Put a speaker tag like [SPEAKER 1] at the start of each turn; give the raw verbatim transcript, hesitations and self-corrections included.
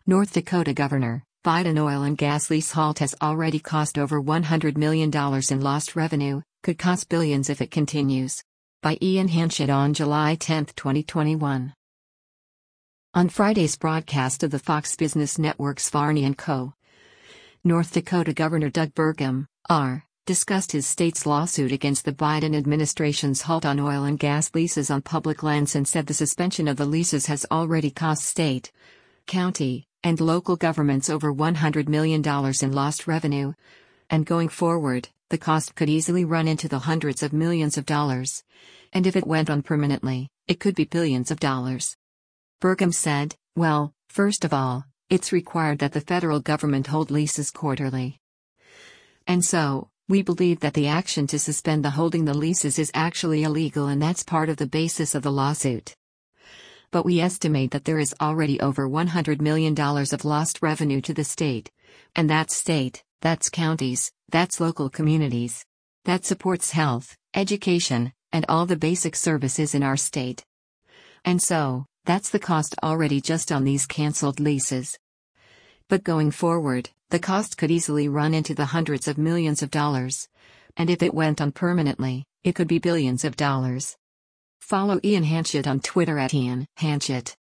[SPEAKER 1] North Dakota Governor Biden oil and gas lease halt has already cost over one hundred million dollars in lost revenue, could cost billions if it continues. By Ian Hanchett on July tenth, twenty twenty-one. On Friday's broadcast of the Fox Business Network's Varney and Co., North Dakota Governor Doug Burgum, R., discussed his state's lawsuit against the Biden administration's halt on oil and gas leases on public lands and said the suspension of the leases has already cost state, county, and local governments over one hundred million dollars in lost revenue. And going forward, the cost could easily run into the hundreds of millions of dollars. And if it went on permanently, it could be billions of dollars. Burgum said, well, first of all, it's required that the federal government hold leases quarterly. And so, we believe that the action to suspend the holding the leases is actually illegal, and that's part of the basis of the lawsuit. But we estimate that there is already over one hundred million dollars of lost revenue to the state. And that's state, that's counties, that's local communities. That supports health, education, and all the basic services in our state. And so, that's the cost already just on these canceled leases. But going forward, the cost could easily run into the hundreds of millions of dollars. And if it went on permanently, it could be billions of dollars. Follow Ian Hanchett on Twitter at Ian Hanchett.